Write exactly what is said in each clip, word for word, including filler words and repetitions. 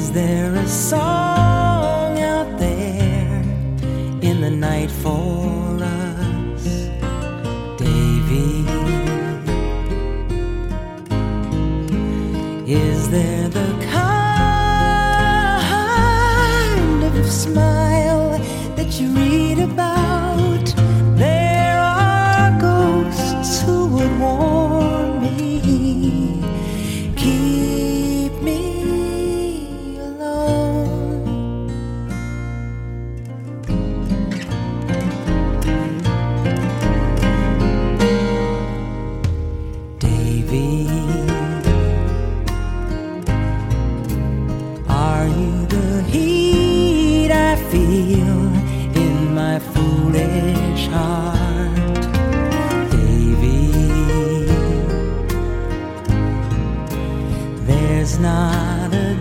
Is there a song out there in the night for us, Davy? Is there the kind of smile that you read about? There are ghosts who would warn me, keep me alone. Davy, are you the heat I feel in my foolish heart, Davy? There's not a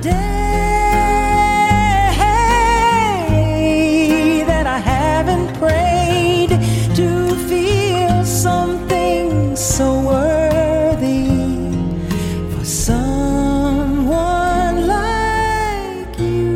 day that I haven't prayed to feel something so worthy for someone like you.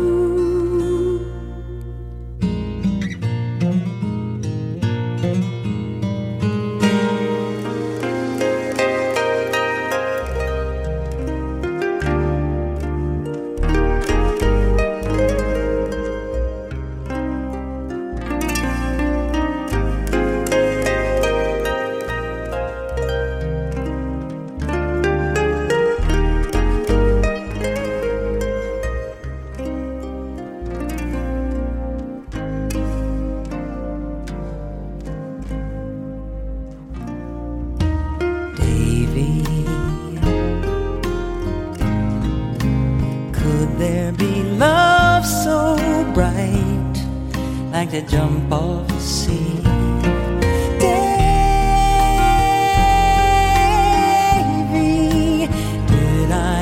Could there be love so bright, like the jump off the sea? Davy, did I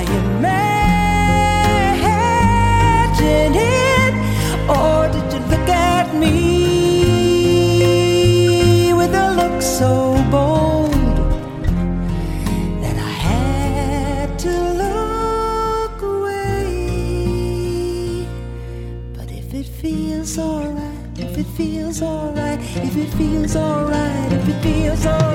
imagine it, or did you look at me with a look so bold that I had to look away? But if it feels alright, if it feels alright, if it feels alright, if it feels alright,